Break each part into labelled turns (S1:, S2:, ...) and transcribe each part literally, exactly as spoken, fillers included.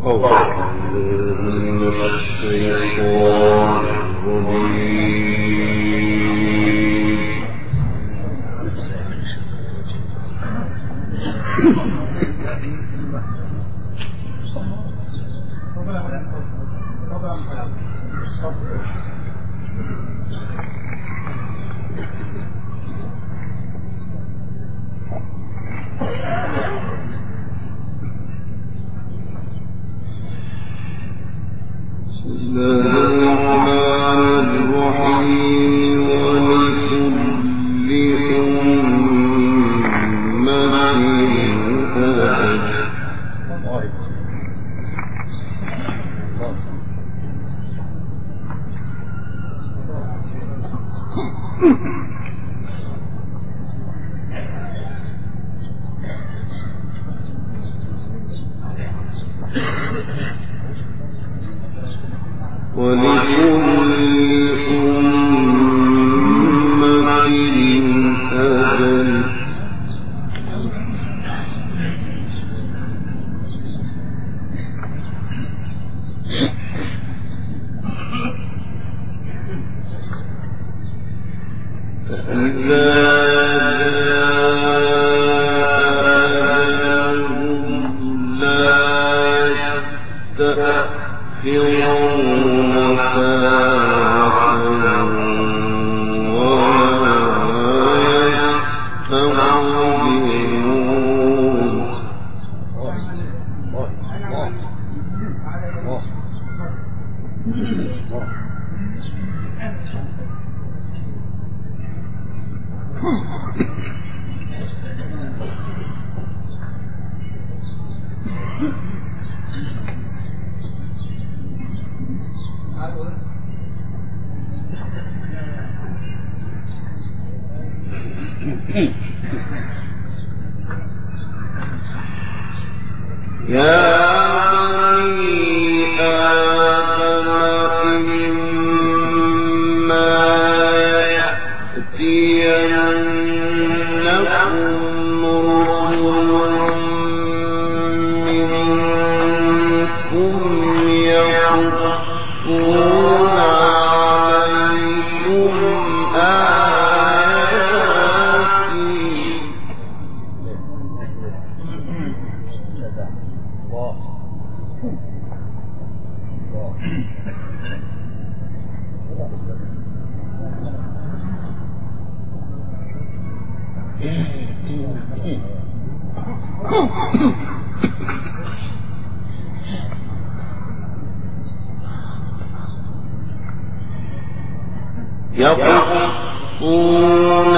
S1: يقصون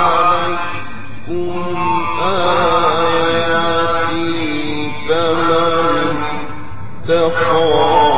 S1: عليكم آياتي فمن اتقى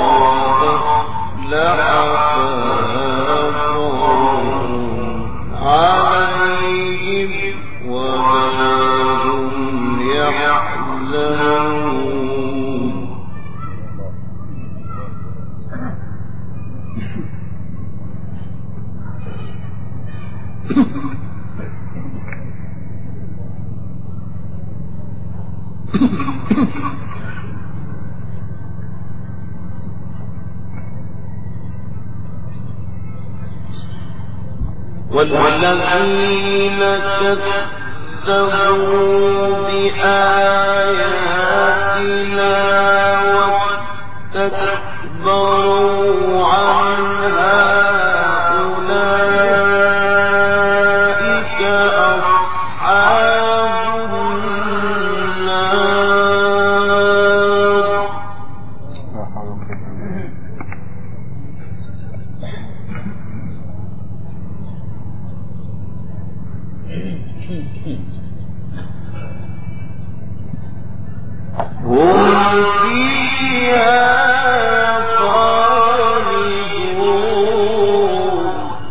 S1: والذين كذبوا بآياتنا واستكبروا عنها أولئك أصحاب النار. هم فيها خالدون.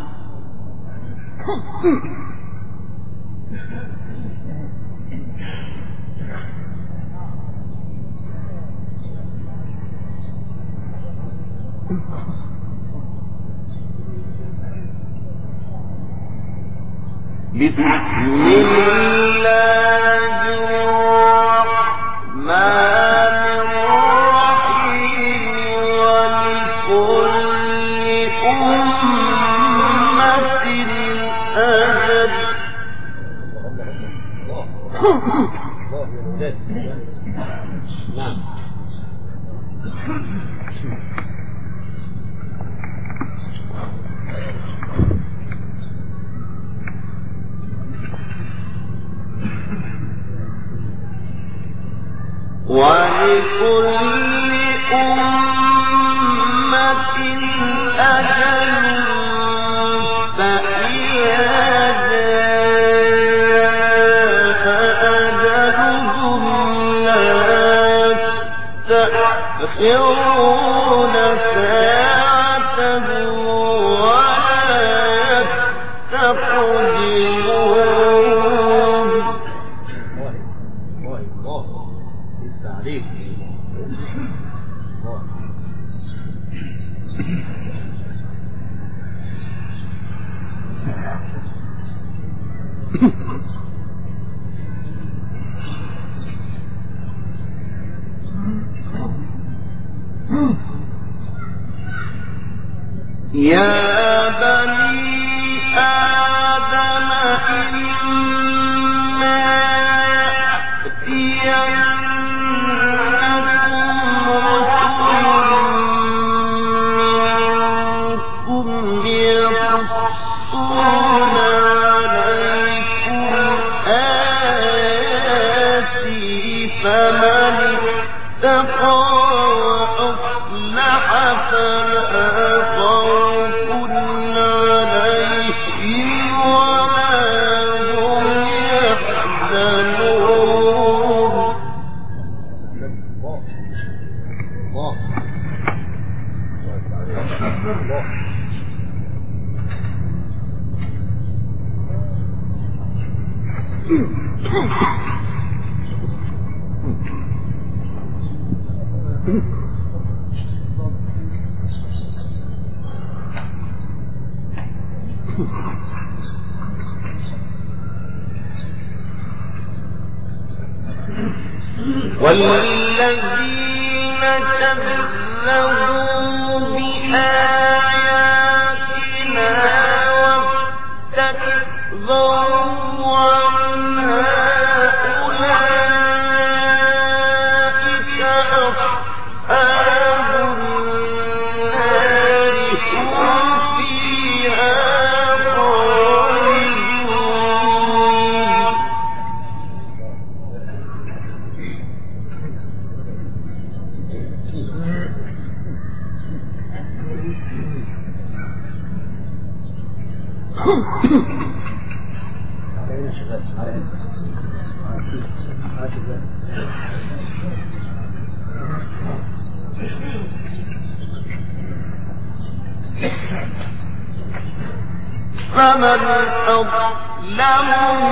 S1: بسم الله الرحمن الرحيم. يستأخرون ساعة ولا يستقدمون. يا بني آدم إما يأتينكم رسل منكم يقصون عليكم آياتي فمن اتقى وأصلح فلا والذين كذبوا بآياتنا واستكبروا عنها أولئك أصحاب النار هم فيها خالدون. فمن أظلم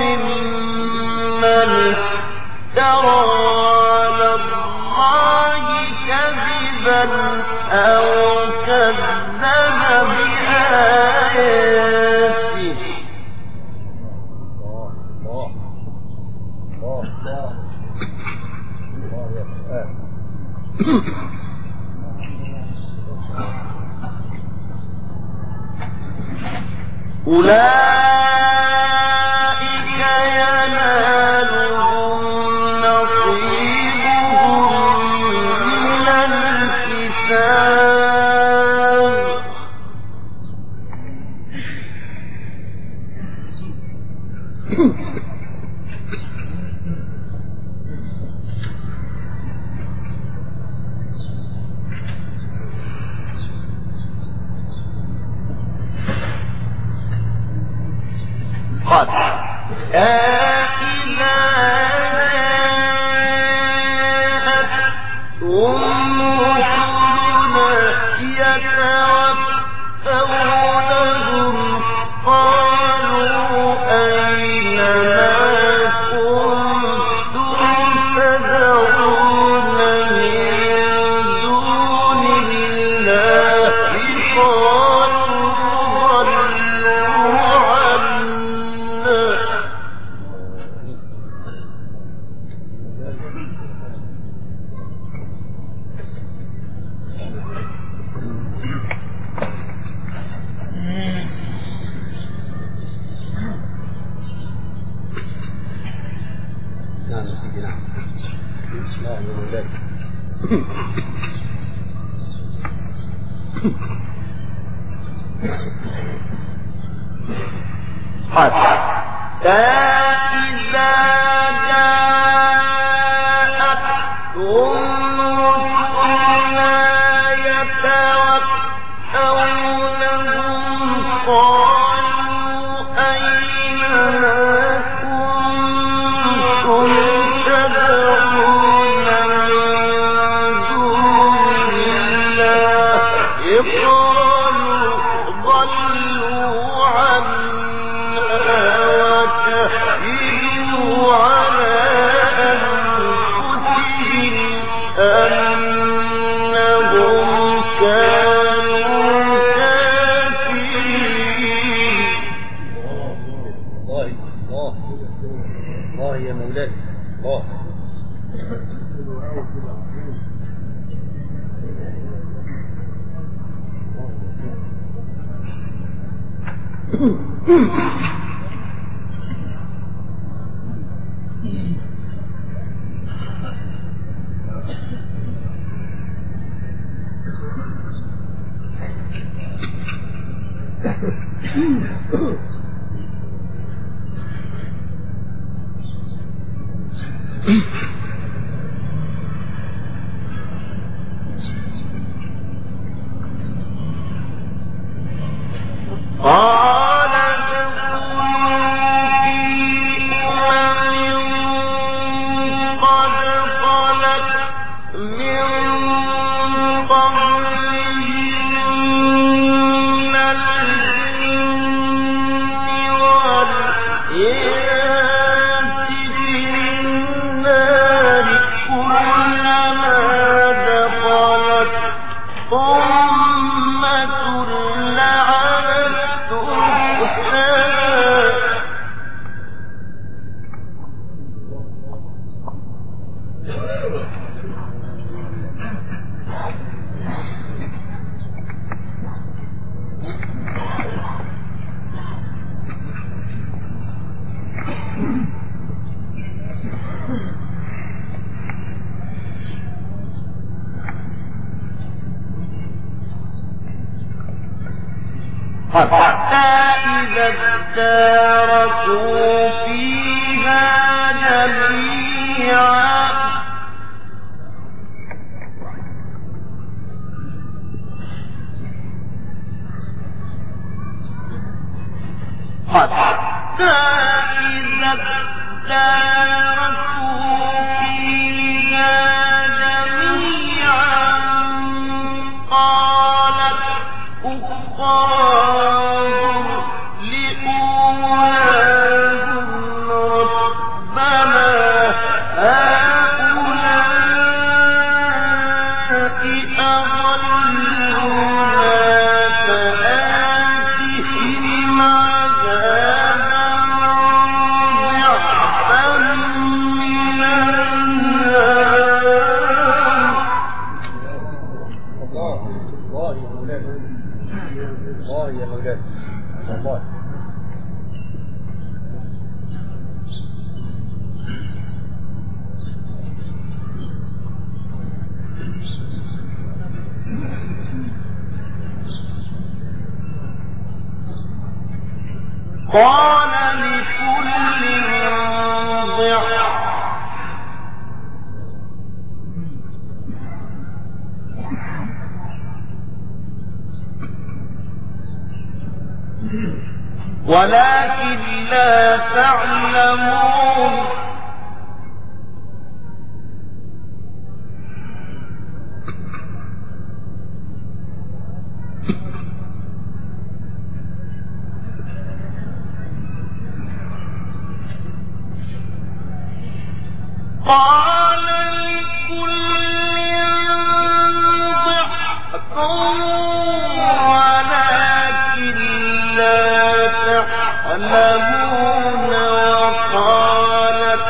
S1: ممن افترى على الله كذبا أو كذب بآياته. أولئك ينالهم نصيبهم من الكتاب. قال إذا جاءتهم رسلنا يتوفونهم قالوا أين ما كنتم تدعون من دون الله قالوا ضلوا عنا. نعم سيدي نعم. لا من ذلك. حتى إذا جاءتهم حتى إذا اداركوا فيها جميعا حتى إذا اداركوا فيها جميعا قالت أخراهم لأولاهم ربنا هؤلاء أضلونا فآتهم عذابا ضعفا من النار.
S2: الله الله يا مولانا الله يا مولانا الله.
S1: قال لكل ضعف ولكن لا تعلمون. قال لكل ضعف ولكن لا تعلمون. وقالت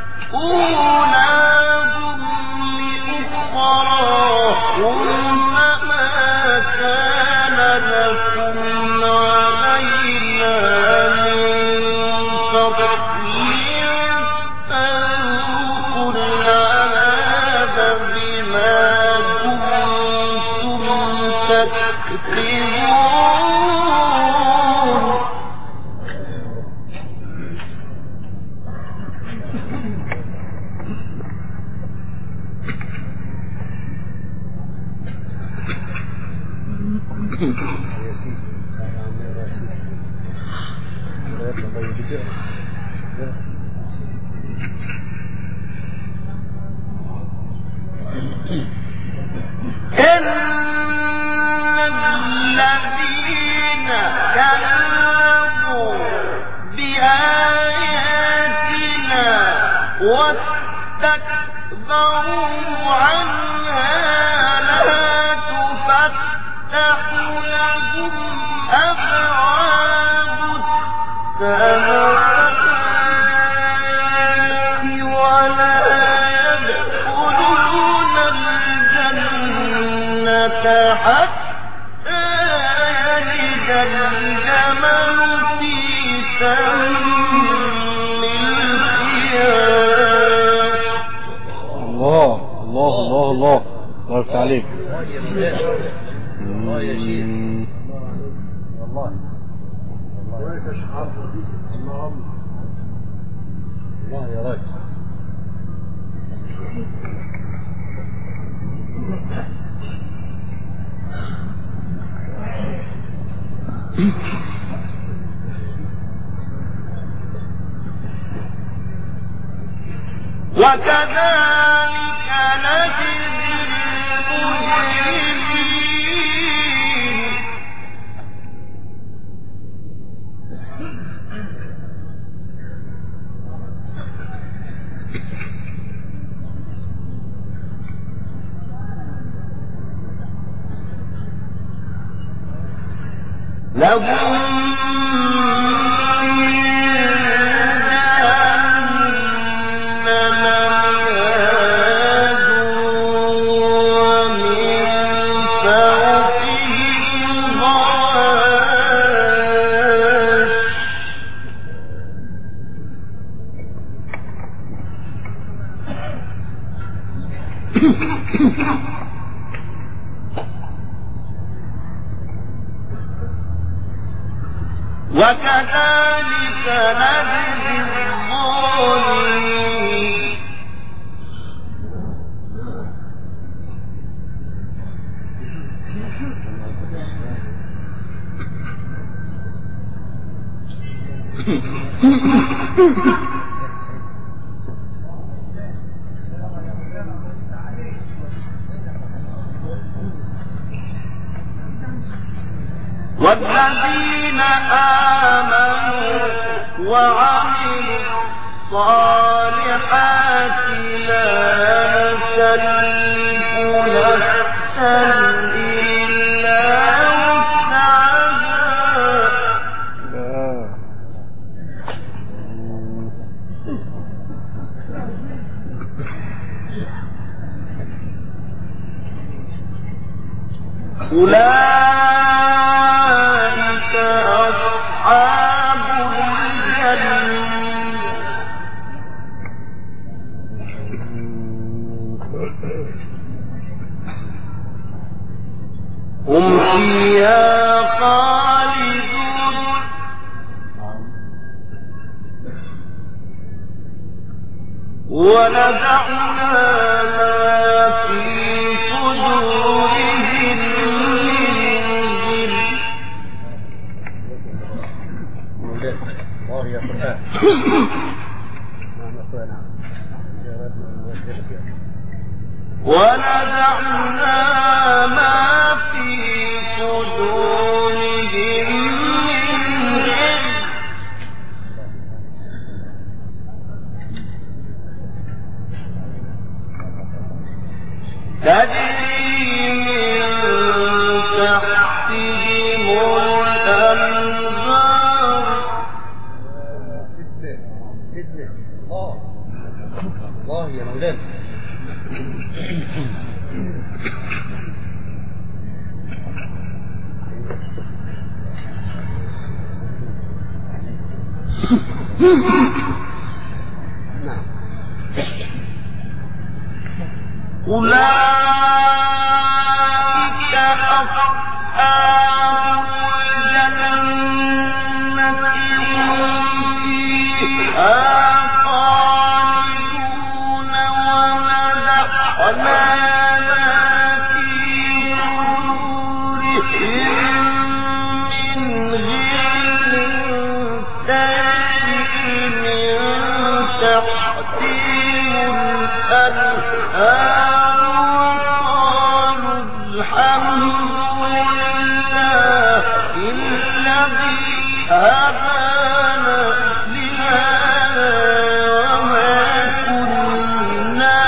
S1: أولاهم لأخراهم فما كان لكم علينا من فضل فذوقوا العذاب بما كنتم تكسبون. إن الذين كذبوا بآياتنا واستكبروا عنها لا تفتح لهم أبواب السماء ولا يدخلون الجنة حتى يلج الجمل
S2: الله الله الله الله الله يفتح عليك.
S3: الله يا شيخ والله الله يا راجل.
S1: وكذلك نجزي المجرمين لهم وكذلك نجزي الظالمين والذين آمنوا وعملوا الصالحات لا نكلف نفسا إلا وسعها أولئك أصحاب الجنة هم فيها خالدون ونزعنا ما في صدورهم
S3: الله يا قرآن.
S1: ونزعنا ما في صدورهم من غل تجري من تحتهم الأنهار
S3: سيدنا الله الله يا مولانا.
S1: أولئك أصحاب الجنة هم فيها خالدون ونزعنا ما في صدورهم من غل تجري من تحتهم الأنهار هدانا لهذا وما كنا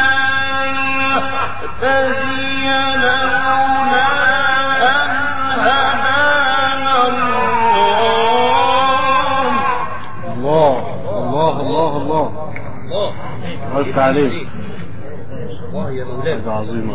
S1: نهتدي لولا أن هدانا الله.
S2: الله الله الله الله عرفت عليك.
S3: الله يا مولانا
S2: عظيمة.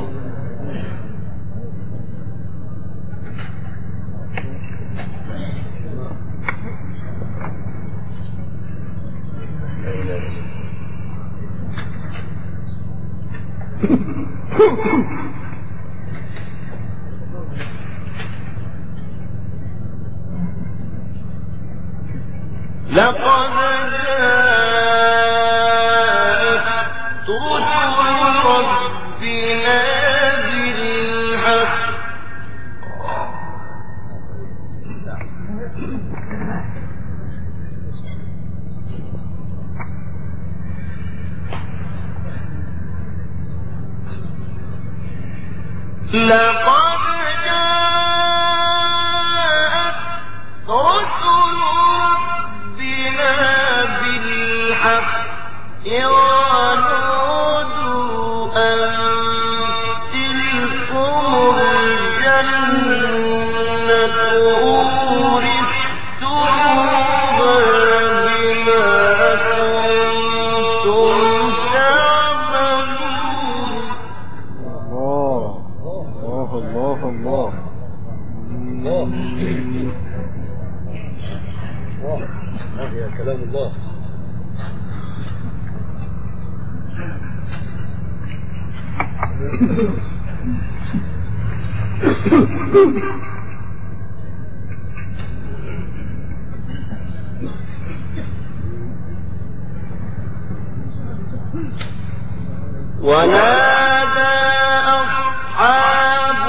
S1: لقد جاءت رسل ربنا بالحق لقد جاءت رسل ربنا بالحق ونودوا أن تلكم الجنة أورثتموها بما كنتم تعملون.
S2: الله الله الله
S3: هذا كلام الله.
S1: ونادى أصحاب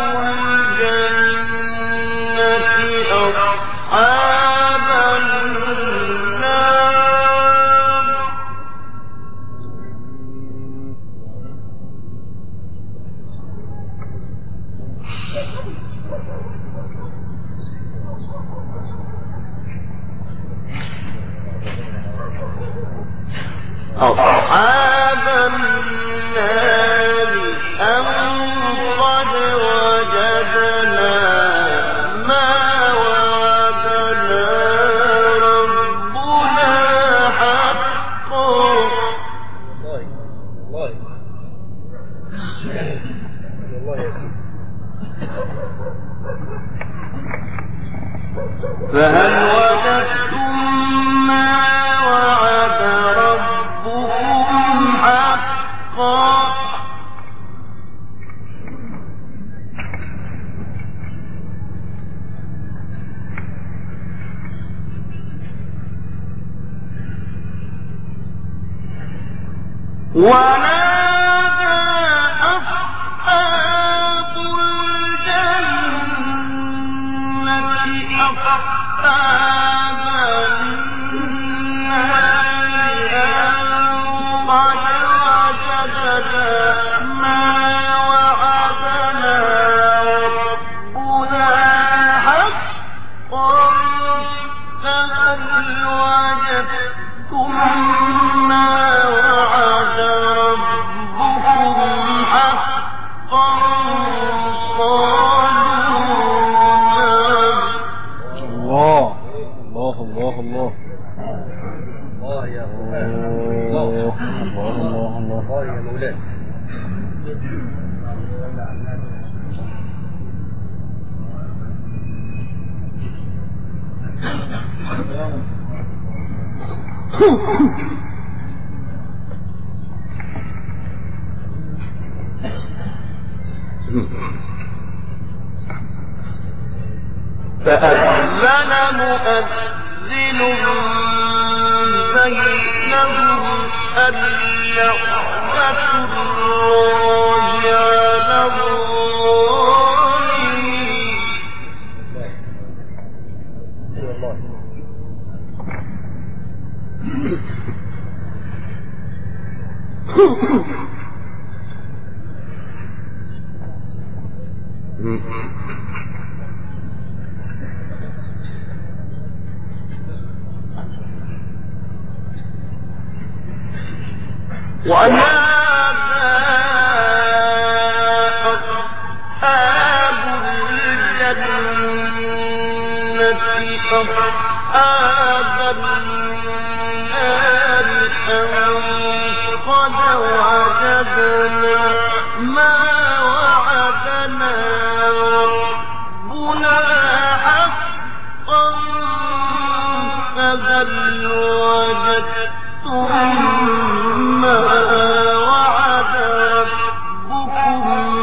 S1: الجنة أصحاب النار أصحاب النار أن قد وجدنا ما وعدنا ربنا حقا.
S3: والله والله والله يا سيدي.
S1: فهل وجدتم ما وعد ربكم حقا ونادى أصحاب الجنة أصحاب النار قد وجدنا ما وعدنا ربنا حقا فهل وجدتم ما وعد ربكم حقا
S2: الله الله الله الله
S3: الله يا قرآن. الله
S2: الله الله الله
S3: الله يا مولانا.
S1: فأذن مؤذن بينهم اللعنة الله على الظالمين.
S3: والله
S1: ونادى أصحاب الجنة أصحاب النار أن قد وجدنا ما وعدنا ربنا حقا فهل وجدتم ما وعد ربكم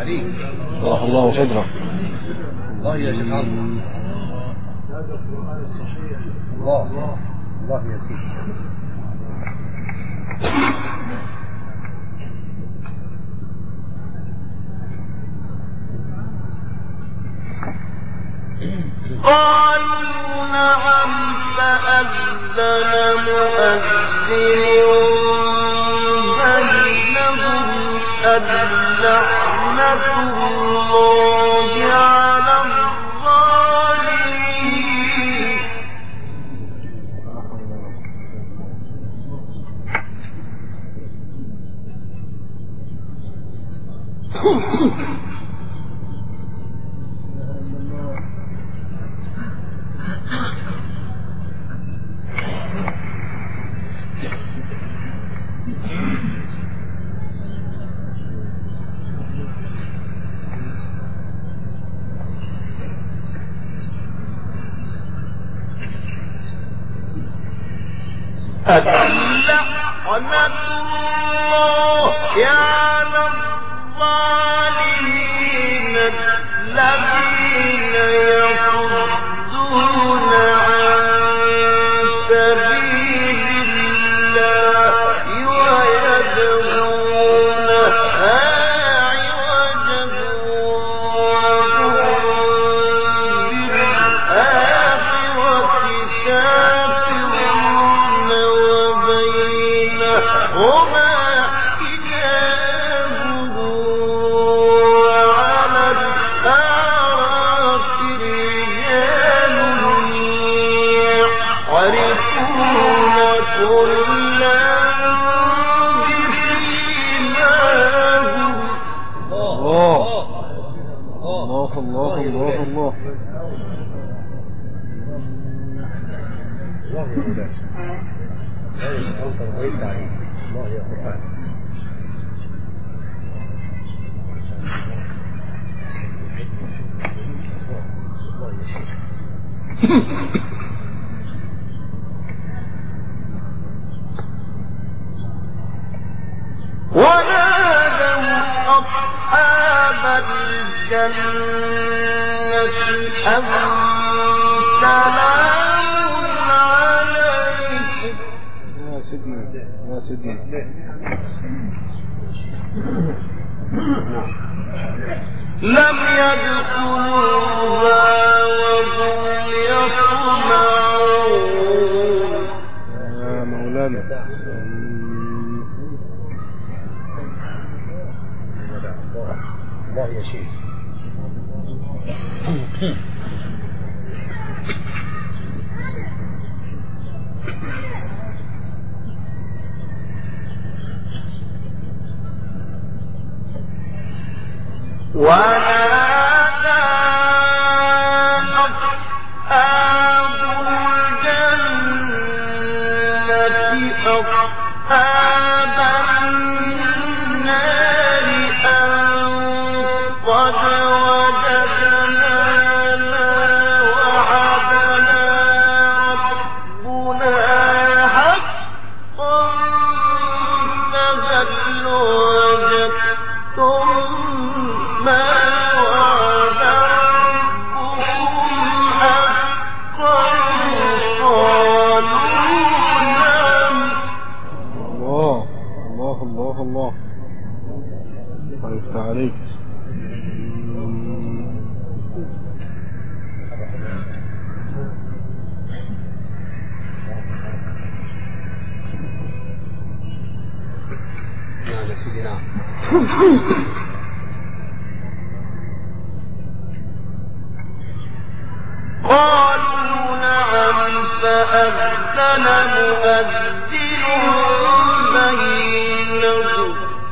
S3: عليك.
S2: شرح الله صدرك.
S3: الله يا شيخ عمرو.
S1: هذا القرآن الصحيح.
S3: الله الله يا سيدي.
S1: قالوا نعم فأذن مؤذن بينهم اللعنة الله على الظالمين. اللعنة الله على الظالمين الذين يصدون عن سبيل الله ويبغونها عوجا وهم بالآخرة كافرون وبينهما حجاب وعلى الأعراف رجال يعرفون كلا بسيماهم.
S2: الله الله الله الله الله.
S3: الله يا مولاي. لا يسألك ويرد عليك. الله يا قرآن. الله يا شيخ.
S1: ونادوا أصحاب الجنة أن سلام عليكم
S2: يا سيدنا يا سيدنا.
S1: لم يدخلوها وهم يطمعون.
S2: يا مولانا.
S3: الله يا شيخ.
S1: ونادى أصحاب الجنة أصحاب النار أن قد وجدنا ما وعدنا ربنا حقا فهل وجدتم ما وعد ربكم حقا قالوا نعم.
S2: الله الله الله الله. الله يفتح عليك.
S3: نعم يا سيدي نعم.
S1: قالوا نعم فأذن مؤذن بينهم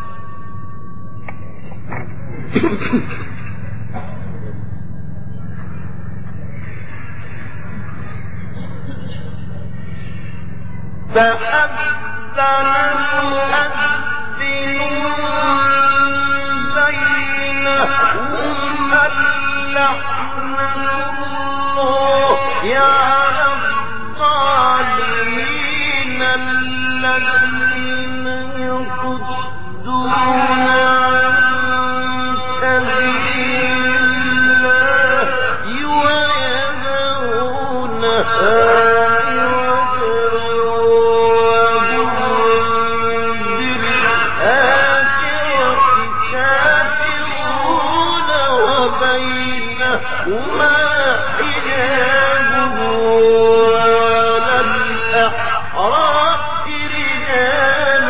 S1: فأذن مؤذن بينهم اللعنة الله على الظالمين الذين يصدون عن سبيل الأحراف رجال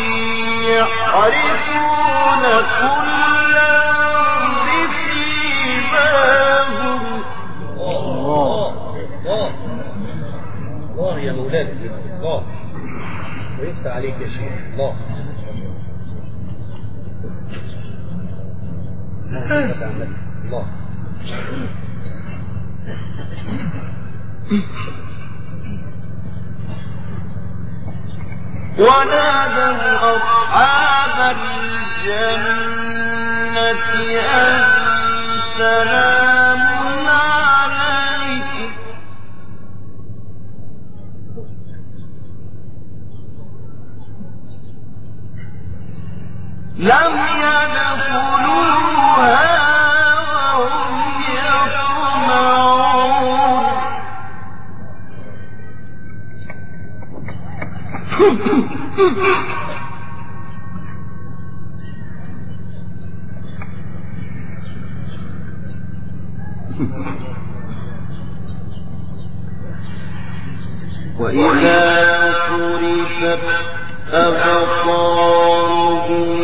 S1: يعرفون كلا بسيماهم.
S3: الله الله الله يا مولانا الله ويفتح عليك يا شيخ الله. الله
S1: ونادوا أصحاب الجنة أن سلام عليكم لم يدخلوها وهم يطمعون. وإذا صرفت أبصارهم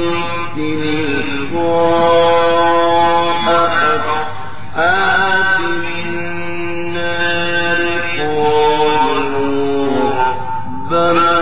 S1: تلقاء أصحاب النار قالوا ربنا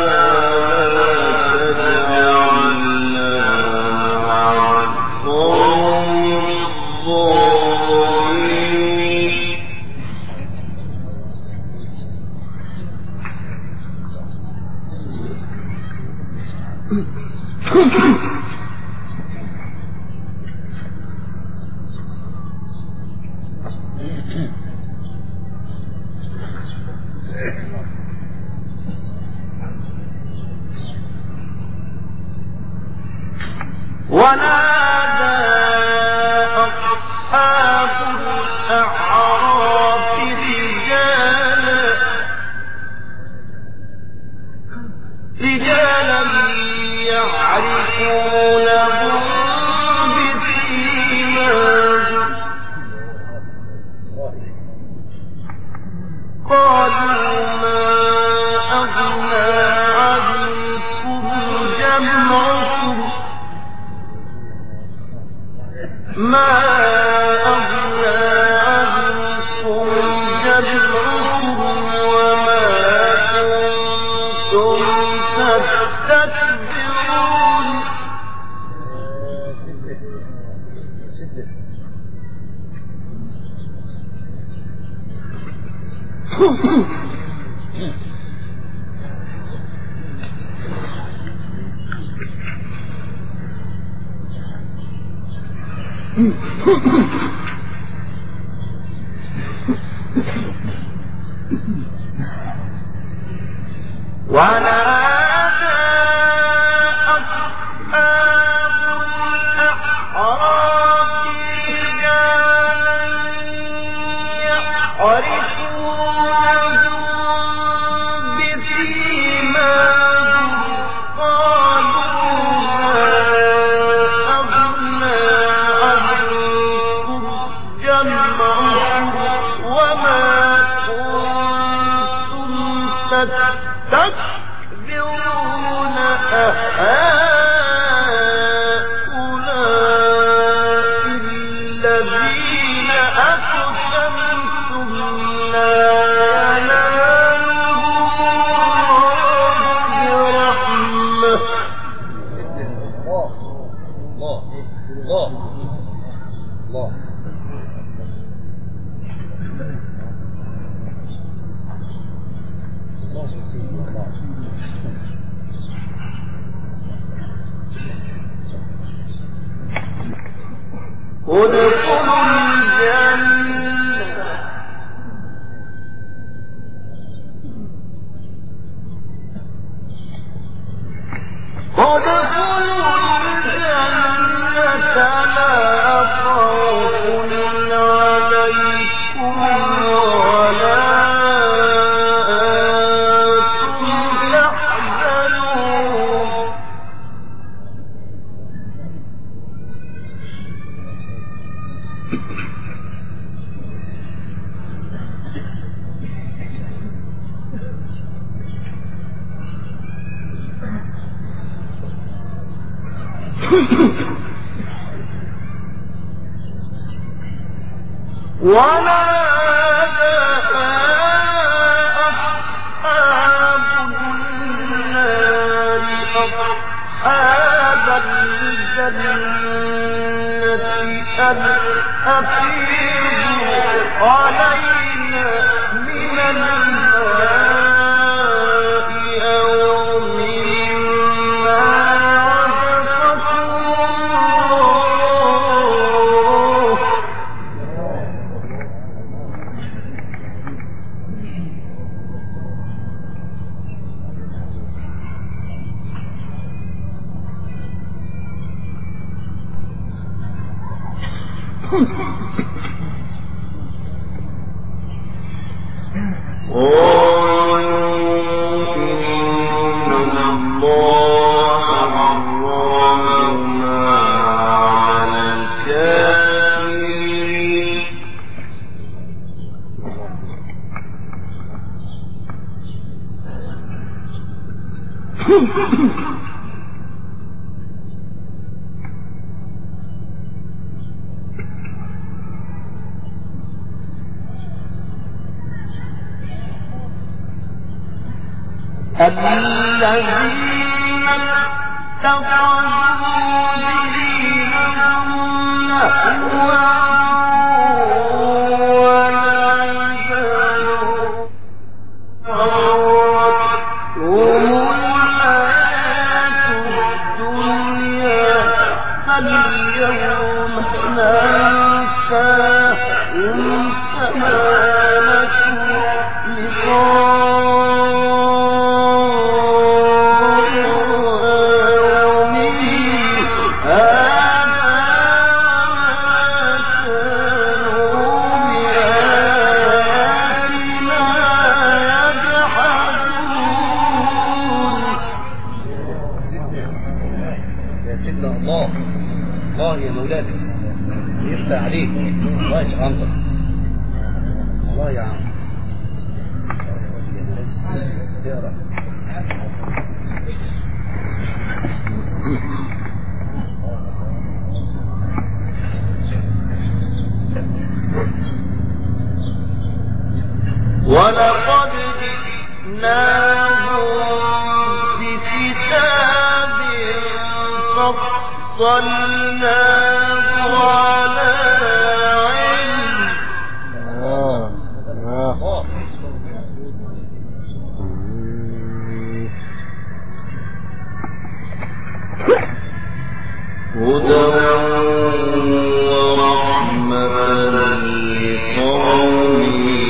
S1: ونادى أصحاب الأعراف رجالا رجالا يعرفونهم بسيماهم قالوا ما أغنى عنكم جمعكم ما أغنى عنكم جمعكم وما كنتم تستكبرون. ونادى أصحاب الأعراف رجالا يعرفونهم بسيماهم قالوا ما أغنى عنكم جمعكم وما كنتم تستكبرون أهؤلاء الذين أقسمتم لا ينالهم برحمة.
S3: الله الله الله الله
S1: ادخلوا الجنة ادخلوا الجنة لا خوف عليكم ولا أنتم تحزنون. ولقد جئناهم بكتاب فصلناه على علم هدى ورحمة لقوم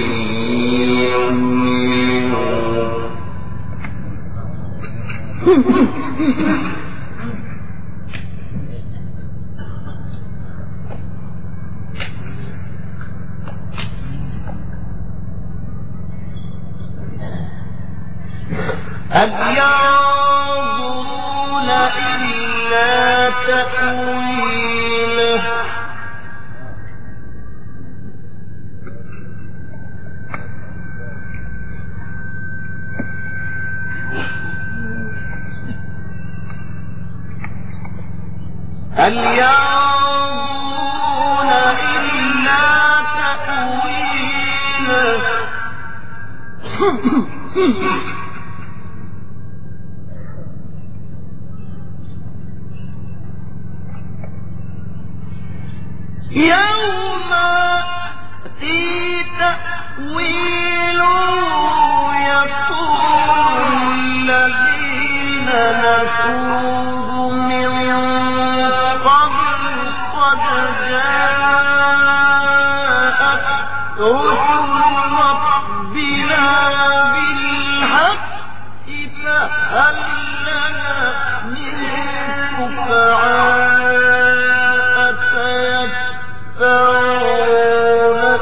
S1: هل ينظرون إلا تأويله هل ينظرون إلا تأويله يوم يأتي تأويله يقول الذين نسوه من قبل قد جاءت رسل ربنا بالحق فهل لنا من شفعاء فيشفعون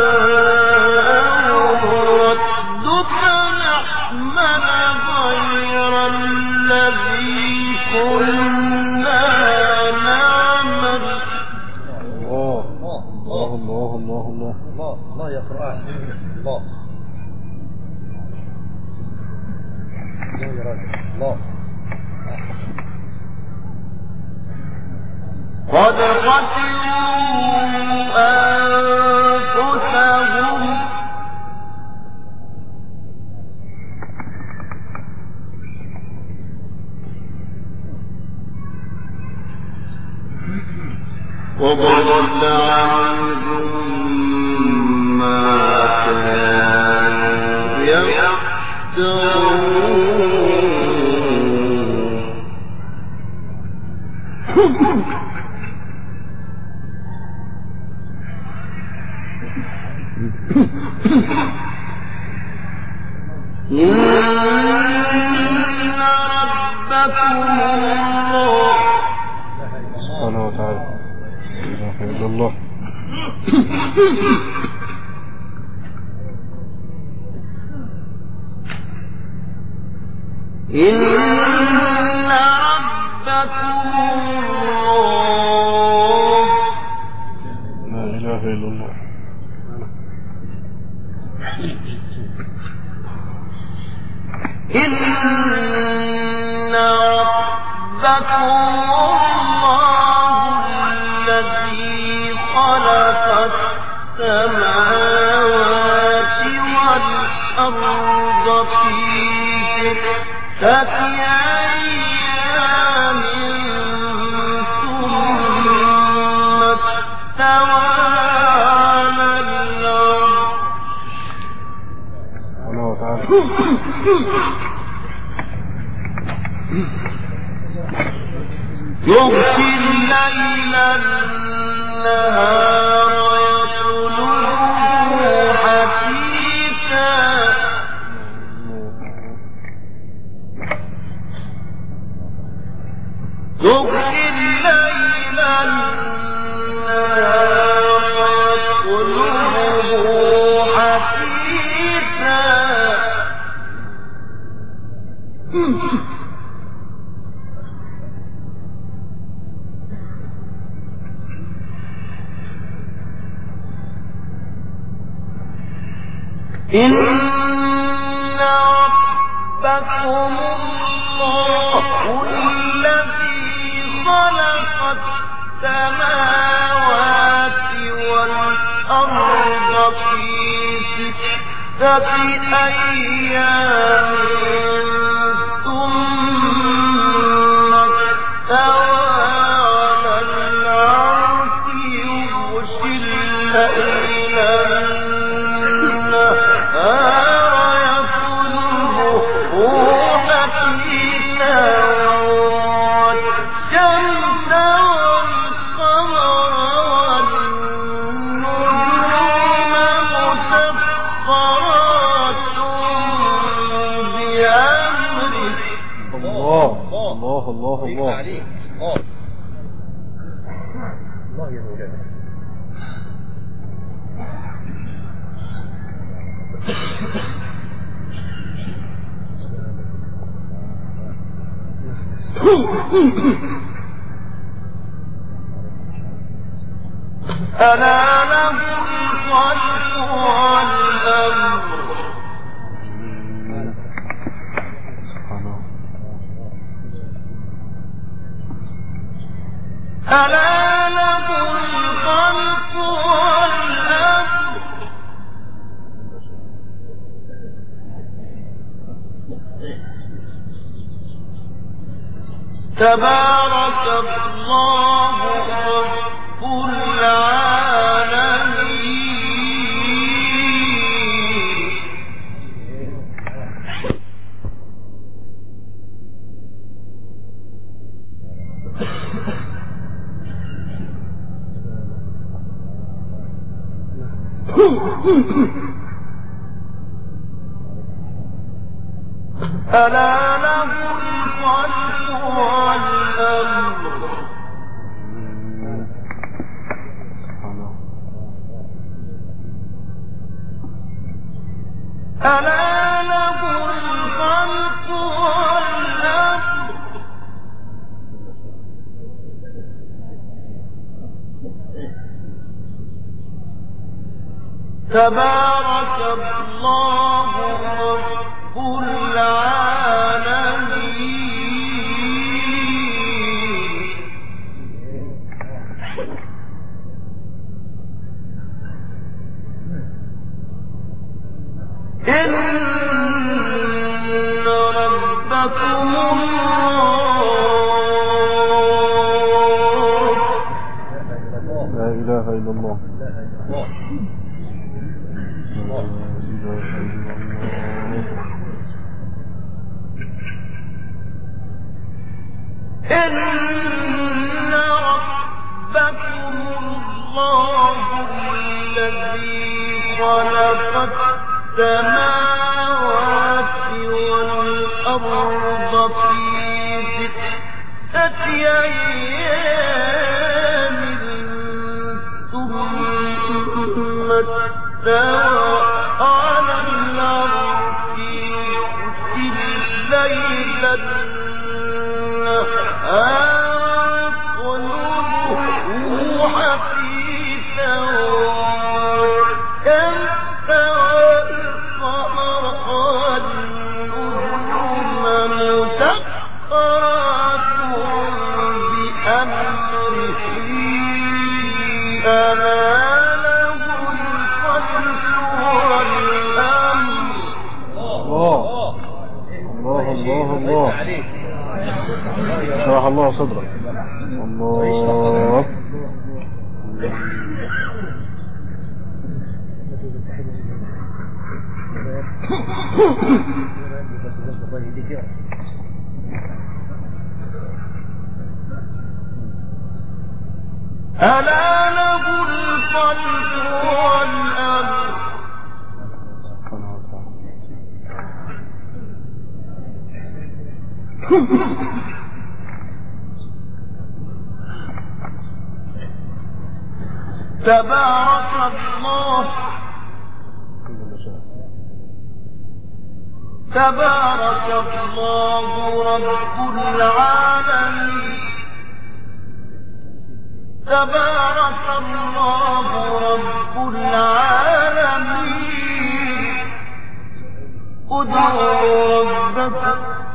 S1: ردك نحمل غير الذي كنا نعمل.
S3: الله الله الله الله الله الله يقرأ الله الله يا راجل الله
S1: قد خسروا أنفسهم وضل عنهم ما كانوا يفترون إن ربكم الله
S3: سبحانه وتعالى. لا إله إلا الله.
S1: إن ربكم الله
S3: لا إله إلا الله.
S1: إن ربكم الله الذي خلق السماوات والأرض في ستة أيام ثم استوى على العرش
S3: سبحانه وتعالى.
S1: يغشي الليل النهار يطلبه حثيثا يغشي الليل النهار يطلبه حثيثا إن ربكم الله الذي خلق السماوات والأرض في ستة أيام ثم استوى على العرش يغشي الليل
S3: الله الله
S2: عليك. الله يا مولانا.
S1: ألا له الخلق والأمر ألا له الخلق والأمر تبارك الله رب العالمين. ألا له الخلق والأمر ألا له الخلق والأمر تبارك الله رب العالمين. ربكم الله.
S2: لا إله إلا الله. لا إله إلا الله.
S1: إن ربكم الله الذي خلق السماوات والأرض في ستة أيام ثم استوى على الأرض يغشي الليل النهار يطلبه حثيثا كالسوى القمر والنجوم مسخرات بأمره ألا له الخلق والأمر.
S2: الله الله الله شرح الله صدرك. الله
S1: ألا له الخلق والأمر. تبارك الله تبارك الله رب العالمين. تبارك الله رب العالمين. ادعوا ربكم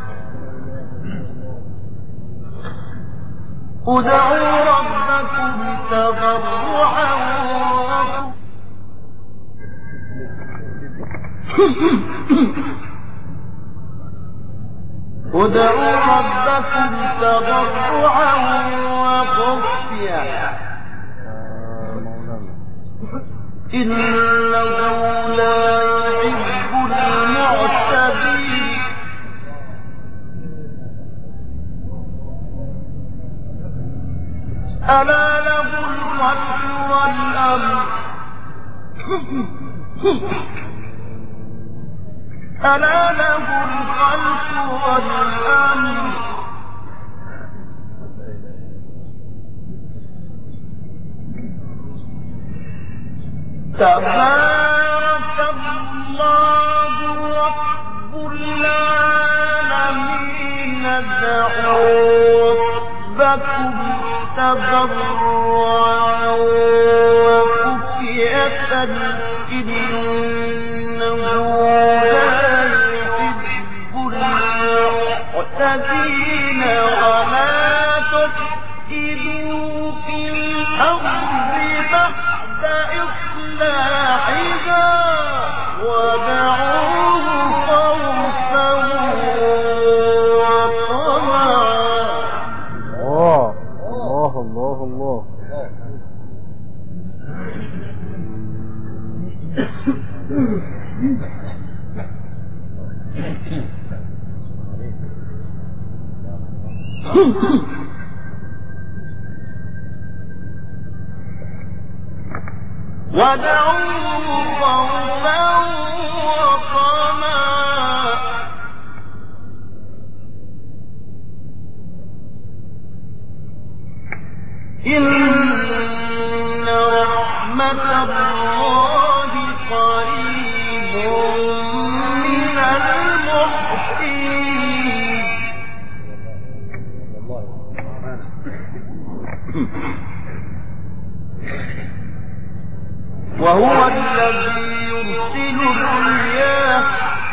S1: ادعوا ربكم تضرعا ادعوا ربكم تضرعا وخفيا إنه لا يحب المعتدين. ألا له الخلق والأمر. ألا له الخلق والأمر. تبارك الله رب العالمين. ادعوا ربكم تضرعا وخفية إنه لا يحب المعتدين. ولا تفسدوا في الأرض بعد إصلاحها ودعوه خوفا وطمعا.
S2: الله الله الله
S1: ودعوه خوفا وطمعا. إن رحمة الله قريب من المحسنين. وهو الذي يرسل الرياح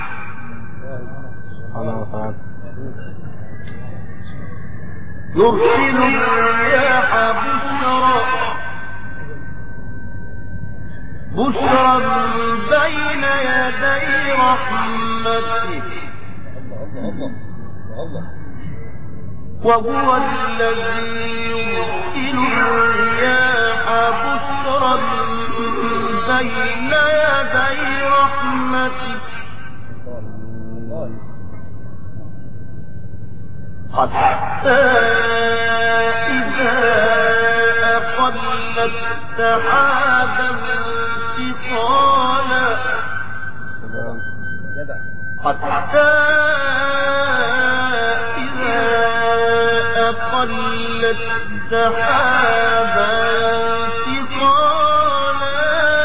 S1: يرسل الرياح بشرا بشرا بين يدي رحمته وهو الذي يرسل الرياح بشرا بين يدي رحمته حتى إذا أقلت سحابا ثقالا حتى إذا أقلت سحابا ثقالا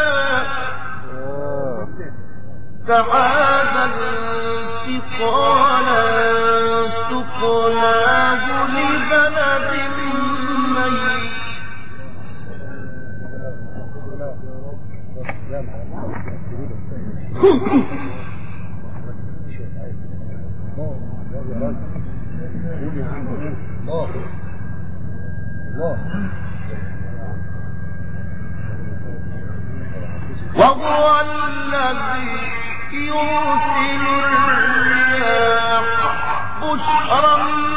S1: سحابا ثقالا سقناه لبلد ميت وهو الذي يرسل الرياح بشرا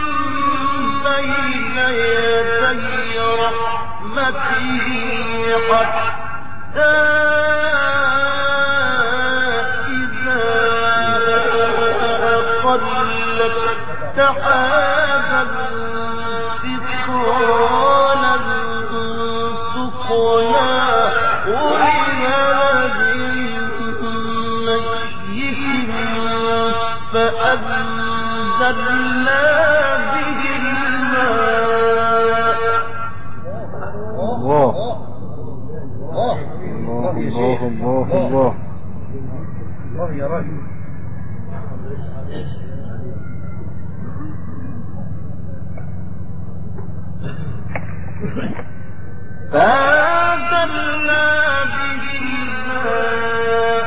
S1: بين يدي رحمته حتى إذا أقلت سحابا ثقالا سقناه لبلد ميت فأنزلنا به الماء.
S3: الله الله الله الله الله الله يا رجل.
S1: فأنزلنا به الماء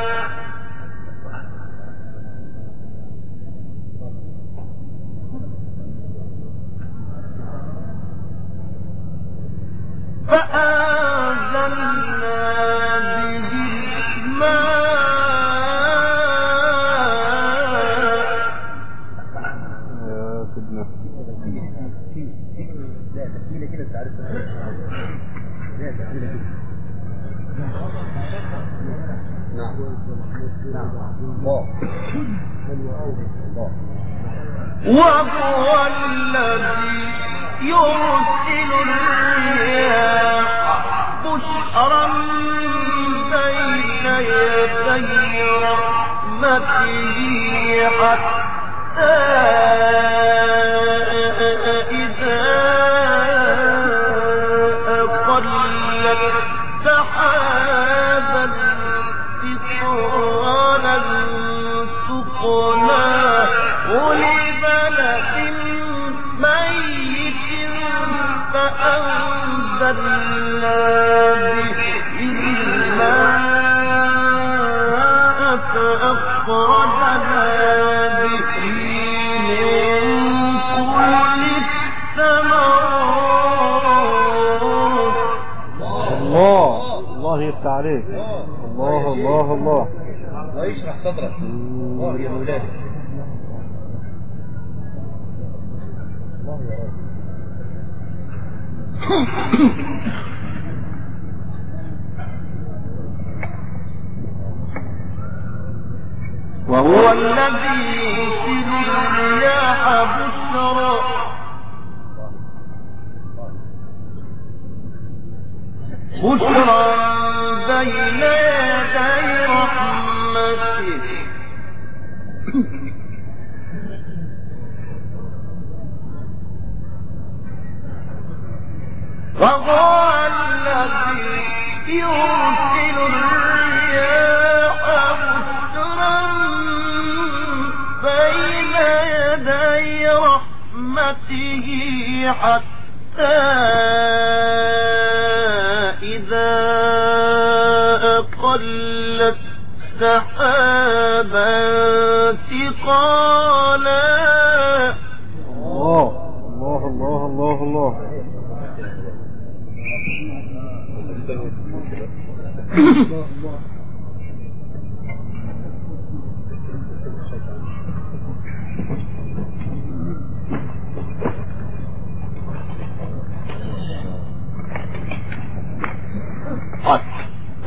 S1: فأنزلنا به الماء
S3: يا سيدنا
S2: لا تكفيلة كده تعرفها لا تكفيلة كده نعم نعم الله الله
S1: وهو الذي يرسل الرياح بشرا بين يدي رحمته حتى إذا أقلت سحابا ثقالا سقناه لبلد ميت فأنزلنا به الماء فأخرجنا به من كل الثمرات.
S3: الله الله يفتح عليك. الله الله الله
S2: الله يشرح صدرك. الله يا مولانا. الله يا رب.
S1: وهو الذي يرسل الرياح بشرا بشرا بين يدي رحمته وهو الذي يرسل الرياح بشرا بين يدي رحمته حتى إذا أقلت سحابا ثقالا.
S3: الله الله الله الله الله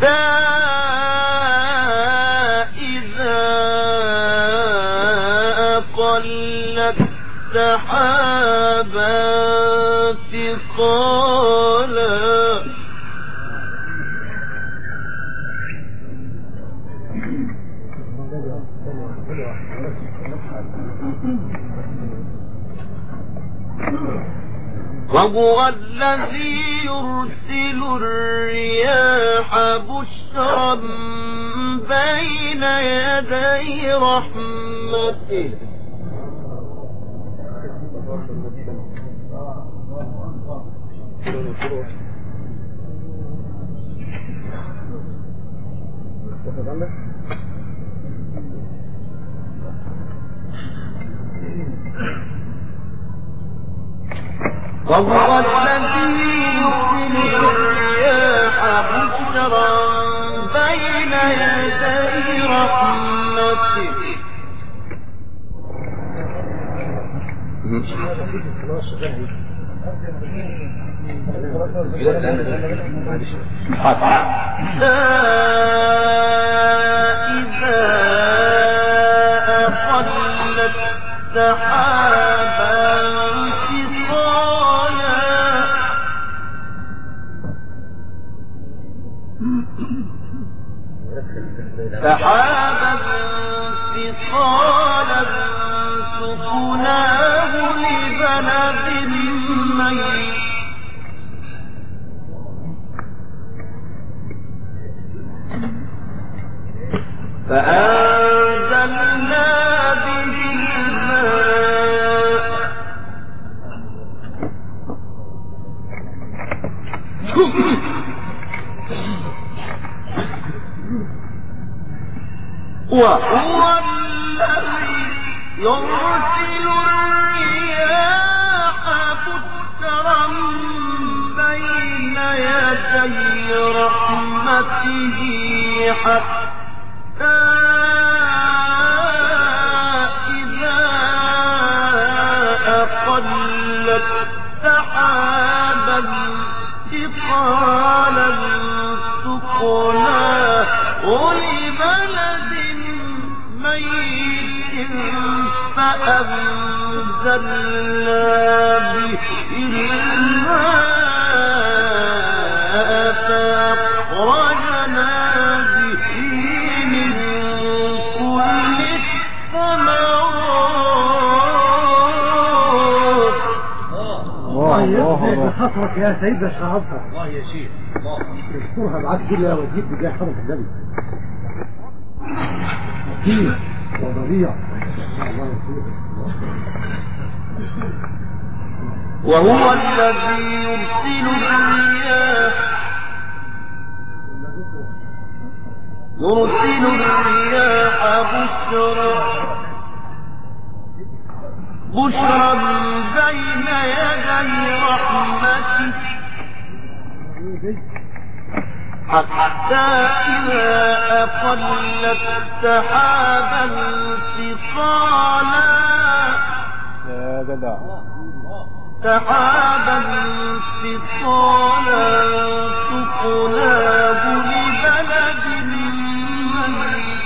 S1: إذا قلت سحابا ثقالا وهو الذي يرسل الرياح بشرا بين يدي رحمته وهو الذي يرسل الرياح بشرا بين يدي رحمته حتى إذا أقلت سحابا سحابا ثقالا سقناه لبلد ميت فأنزلنا به الماء وهو الذي يرسل الرياح بشرا بين يدي رحمته حتى إذا أقلت سحابا ثقالا سقناه لبلد ميت فأنزلنا به الماء فأخرجنا به من كل الثمرات.
S2: الله يجزيك بخاطرك يا سيدنا الشعبطة.
S3: الله يا شيخ الله
S2: اذكرها معاك كلها وتجيب بجاه حرف النبي أكيد وضريع.
S1: وهو الذي يرسل الرياح يرسل الرياح بشرا بشرا بين يدي رحمته حتى إذا أقلت سحابا ثقالا
S3: يا جدع
S1: سحابا ثقالا سقناه لبلد ميت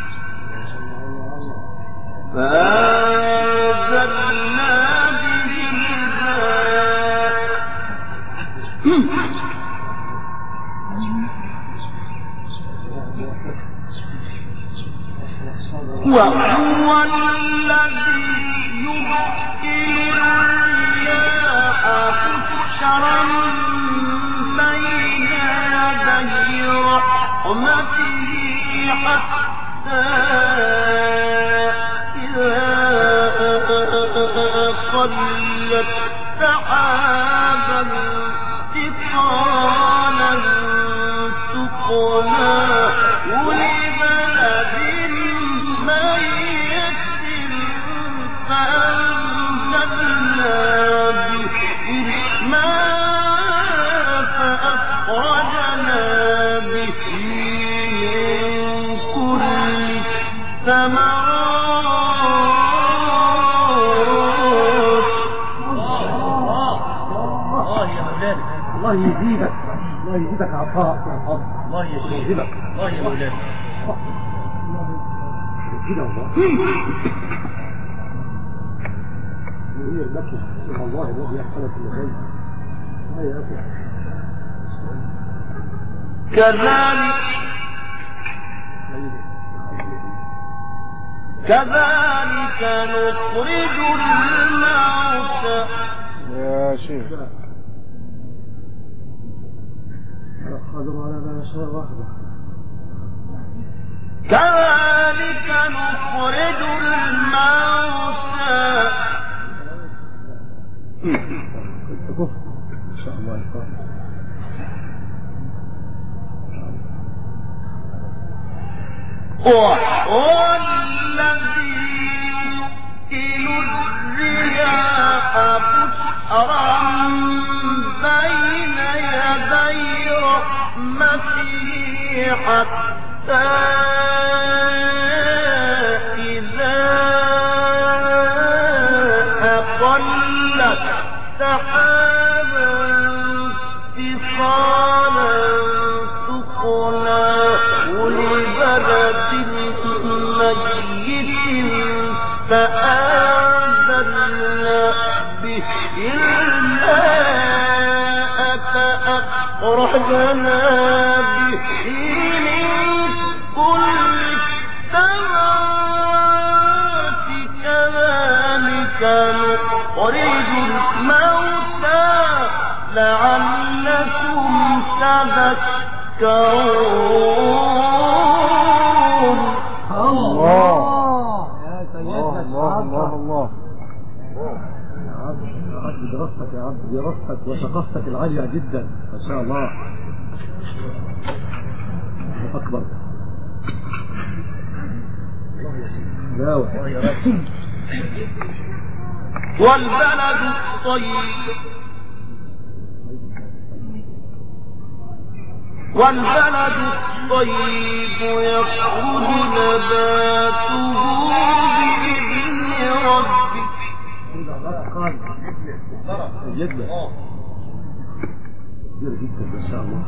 S1: فأنزلنا به الماء وهو الذي يرسل الرياح بشرا بين يدي رحمته حتى إذا قلت سحابا ثقالا سقناه لبلد ميت فأنزلنا به الماء فأخرجنا به من كل الثمرات.
S2: الله يزيدك الله يزيدك عطاء يا فضل.
S3: الله يا شيخ الله يا مولانا
S2: كده والله هي البكي والله الذي يحصل في الغيب لا يا أخي
S1: كذلك كذلك نخرج الموتى
S4: يا شيخ
S2: قادر على ما يشاء وحده
S1: كذلك نخرج الموتى
S2: كفر إن شاء الله يقال
S1: وهو الذي يرسل الرياح بشرا بين يدي رحمته حتى إذا أقلت سحابا ثقالا سقناه لبلد ميت فآذنا به الماء فأخرجنا به من كل الثمرات كذلك نخرج الموتى لعلكم تذكرون.
S2: الله يا سيدنا الله الله الله يا عبد يا عبد دراستك يا عبد دراستك وثقافتك العالية جدا ما شاء الله أكبر الله يا سيدي الله يا رب.
S1: والبلد الطيب والبلد الطيب يخرج نباته بإذن ربه
S2: جدا كبير جدا ما شاء الله.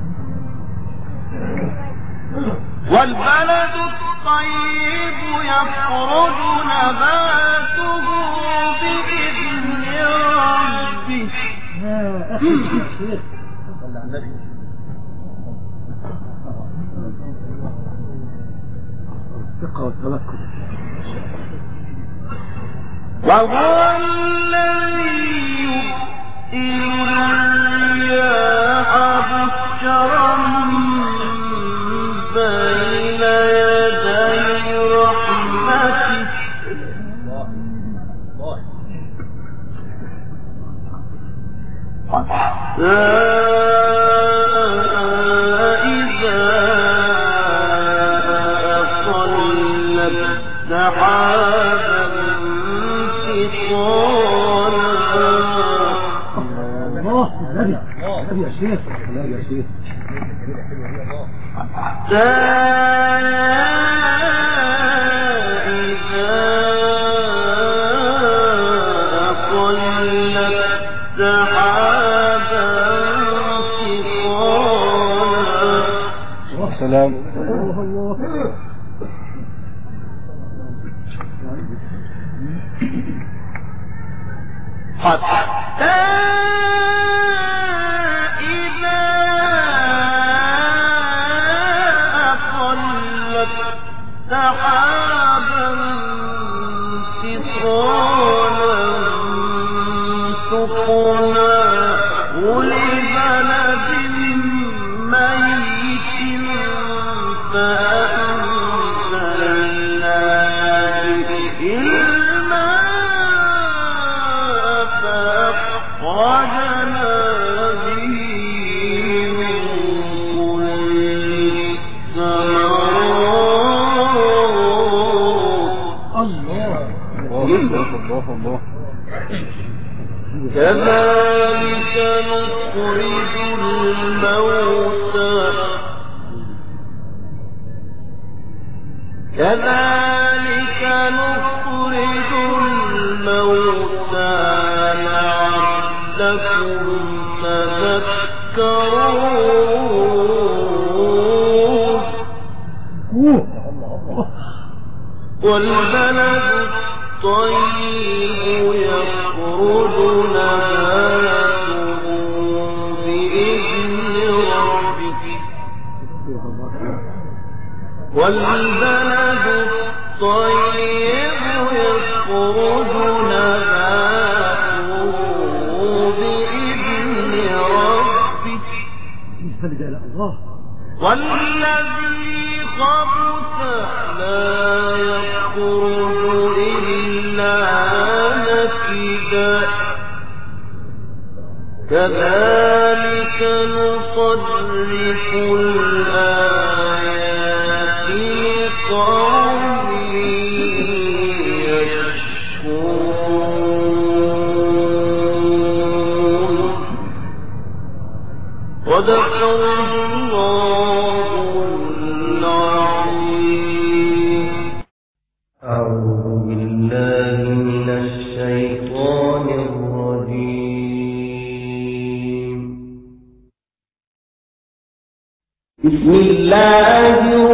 S1: والبلد الطيب يخرج نباته بإذن ربه.
S2: يا أخي الشيخ صلى على النبي الثقة والتوكل.
S1: وهو الذي يرسل الرياح بشرا بين يدي رحمته حتى إذا أقلت سحابا
S2: الله النبي النبي يا شيخ النبي يا شيخ
S1: حتى إذا أقلت سحابا ثقالا.
S4: سلام
S2: الله الله
S1: حتى إذا أقلت سحابا ثقالا سقناه لبلد ميت فأنزلنا به الماء فأخرجنا به من كل الثمرات.
S2: الله
S4: الله الله الله
S1: كذلك نخرج الموتى كذلك نخرج الموتى لعلكم تذكرون. والبلد الطيب يخرج نباته بإذن ربه والبلد الطيب يخرج نباته بإذن ربه والذي خبث لا يخرج إلا نكدا كذلك نصرف الآيات لقوم يشكرون صدق الله العظيم.
S5: أعوذ بالله من الشيطان الرجيم. بسم الله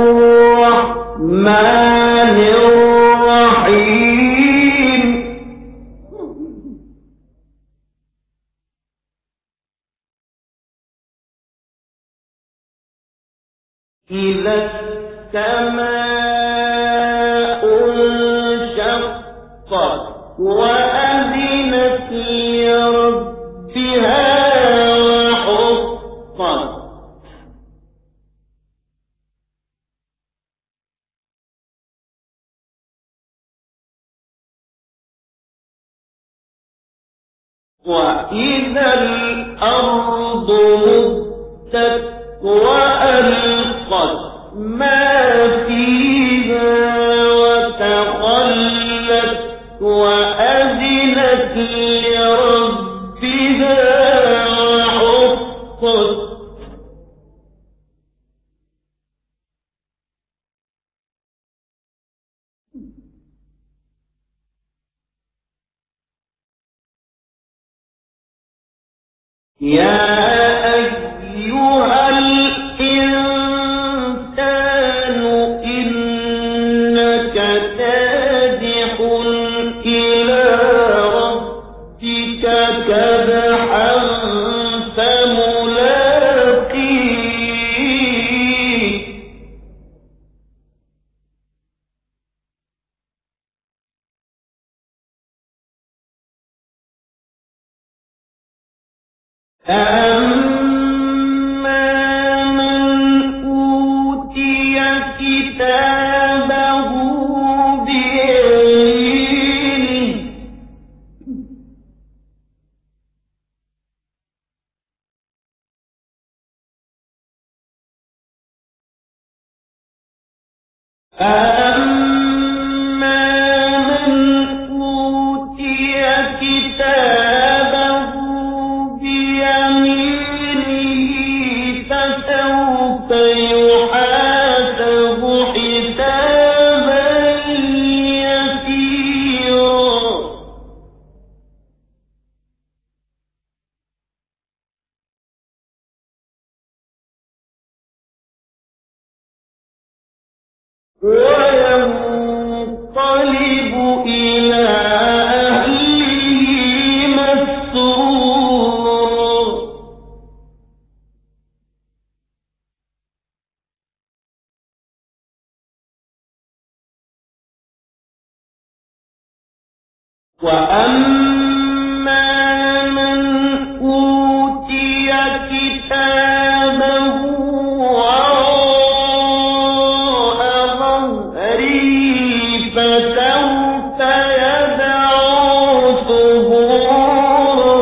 S5: الرحمن الرحيم. إذا السماء انشقت وأذنت لربها وحقت وإذا الأرض مدت وألقت ما فيها وتخلت وأذنت لربها وحقت يا أيها الإنسان إنك كادح إلى ربك كدحا فملاقيه فأما من أوتي كتابه بيمينه فأما من أوتي كتابه فسوف يحاسب حسابا يسيرا وينقلب إلى أهله مسرورا وأما من أوتي كتابه وراء ظهره فسوف يدعو ثبورا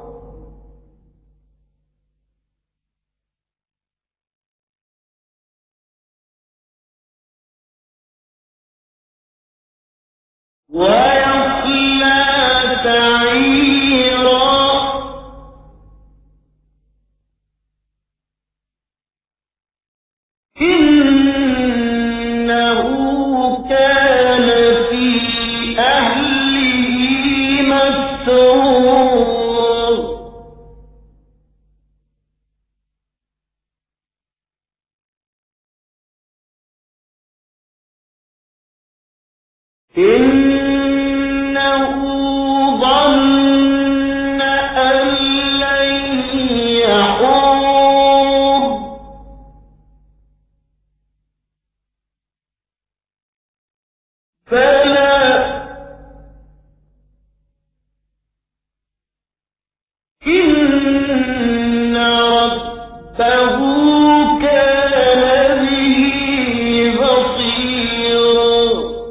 S5: ويصلى سعيرا إنه كان في أهله مسرورا ربه كان به بصيرا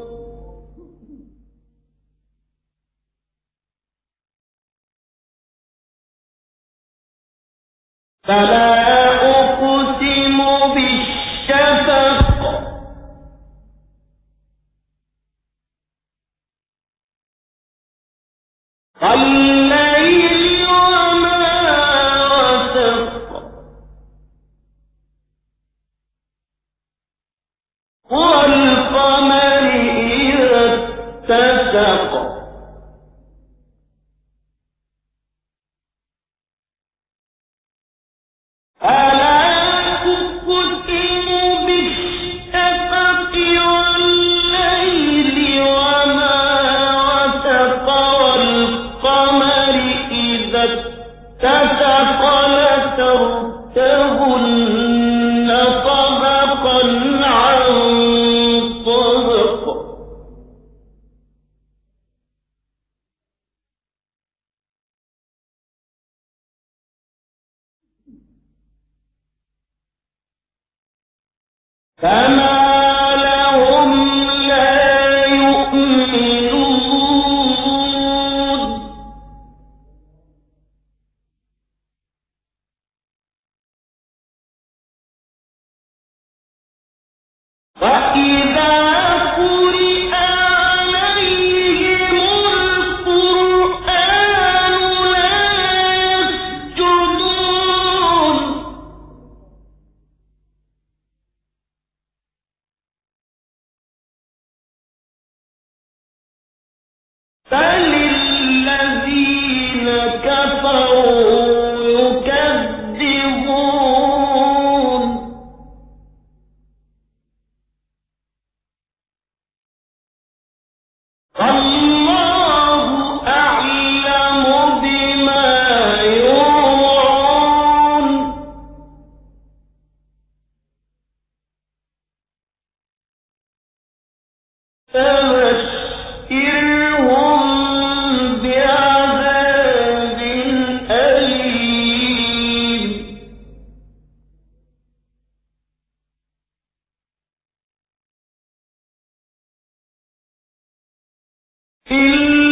S5: فلا أقسم بالشفق والليل وما وسق والقمر إذا اتسق ألا أقسم بالشفق والليل وما وسق والقمر إذا اتسق لتركبن طبقا عن طبق فما لهم لا يؤمنون وإذا قرئ عليهم القرآن لا يسجدون بل الذين كفروا يكذبون والله أعلم بما يوعون فبشرهم بعذاب أليم إلا